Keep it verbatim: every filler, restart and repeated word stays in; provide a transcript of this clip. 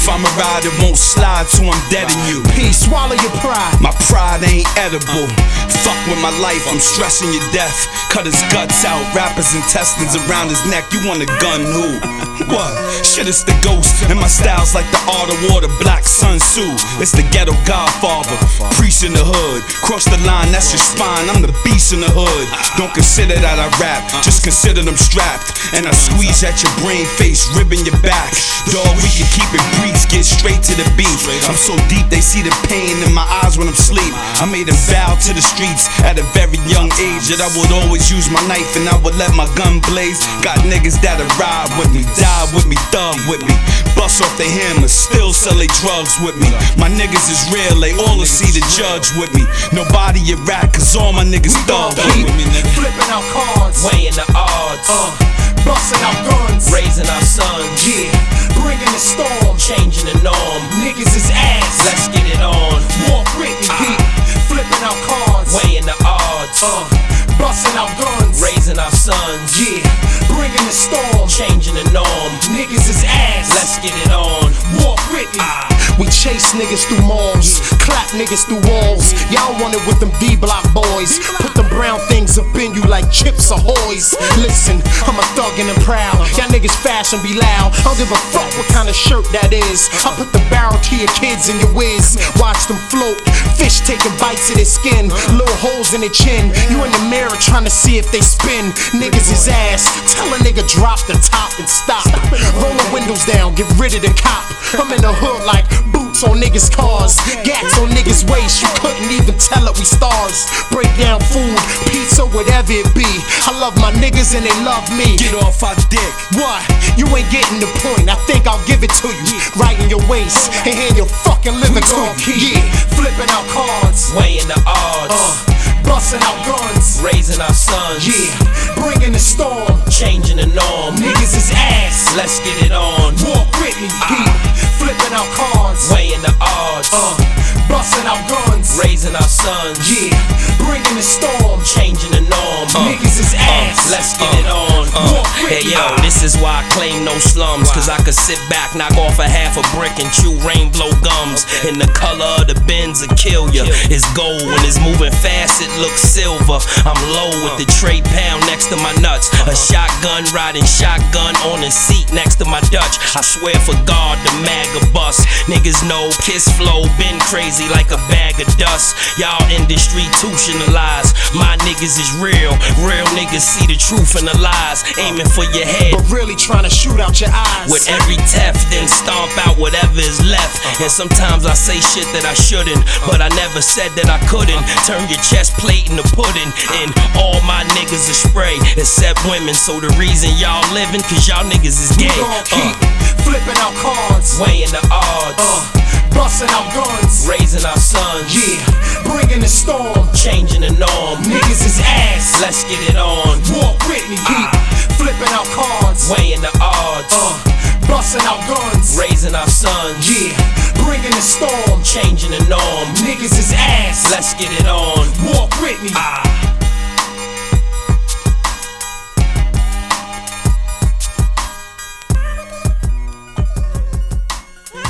If I'm a ride, it won't slide till I'm dead in you. Peace, swallow your pride. My pride ain't edible. Fuck with my life, I'm stressing your death. Cut his guts out, wrap his intestines around his neck. You want a gun, who? What? Shit, it's the ghost. And my style's like the art of water, Black Sun Tzu. It's the ghetto godfather, priest in the hood. Cross the line, that's your spine, I'm the beast in the hood. Don't consider that I rap, just consider them strapped. And I squeeze at your brain face, ribbing your back. Dog, we can keep it brief, get straight to the beat. I'm so deep, they see the pain in my eyes when I'm asleep. I made a vow to the streets at a very young age that I would always use my knife and I would let my gun blaze. Got niggas that'll ride with me, die with me, thug with me, bust off the hammer, still sell they drugs with me. My niggas is real, they all will see the judge with me. Nobody a rat, cause all my niggas thug with me. Flipping out cards, weighing the odds, uh, busting out guns, raising our sons, yeah, bringing the storm, changing the norm. niggas is ass, Let's get it on. walk with me, Pete. Flipping out cards, Weighing the odds, uh, busting out guns, raising our sons, yeah, bringing the storm, changing the norm. niggas is ass, Let's get it on. walk with me. We chase niggas through malls, clap niggas through walls. Y'all want it with them D-block boys. Put them brown things up in you like Chips Ahoy's. Listen, I'm a thuggin' and proud. Y'all niggas fashion be loud. I don't give a fuck what kind of shirt that is. I put the barrel to your kids in your whiz. Watch them float, fish taking bites of their skin, little holes in their chin. You in the mirror trying to see if they spin. Niggas is ass. Tell a nigga drop the top and stop. Roll the windows down, get rid of the cop. I'm in the hood like boots on niggas' cars, gats on niggas' waist. You couldn't even tell it, we stars. Break down food, pizza, whatever it be. I love my niggas and they love me. Get off our dick. What? You ain't getting the point. I think I'll give it to you. Right in your waist and hand your fucking living to you. Yeah, flipping out cards, Weighing the odds, uh, busting out guns, raising our sons, yeah, bringing the storm. changing the norm. Niggas is ass. Let's get it on. Walk with me, Pete. Flipping out cards, Weighing the odds, uh, busting out guns, raising our sons, yeah, bringing the storm. changing the norm. Niggas is ass. Let's get it on. Walk with Hey me. yo, this is why I claim no slums. Cause I could sit back, knock off a half a brick and chew rainbow gums. And the color of the Benz will kill ya. It's gold, when it's moving fast it looks silver. I'm low with the tray pound next to my nuts. A shotgun riding shotgun on the seat next to my Dutch. I swear for God the MAGA bus. Niggas know Kiss Flow been crazy like a bag of dust. Y'all institutionalized, my niggas is real. Real niggas see the truth and the lies. Aiming for your head, But really trying to shoot out your eyes. with every theft, then stomp out whatever is left. And sometimes I say shit that I shouldn't, but I never said that I couldn't. Turn your chest plate into pudding, and all my niggas are spray, except women. So the reason y'all living, cause y'all niggas is We gay. gon' Uh, keep flipping out cards, weighing the odds, uh, busting out guns, raising our sons, yeah, bringing the storm. changing the norm. Niggas is ass. Let's get it on. Walk with me, Pete. Flipping out cards, Weighing the odds, uh, busting out guns, raising our sons, yeah, bringing the storm. changing the norm. Niggas is ass. Let's get it on. Walk with me. Ah.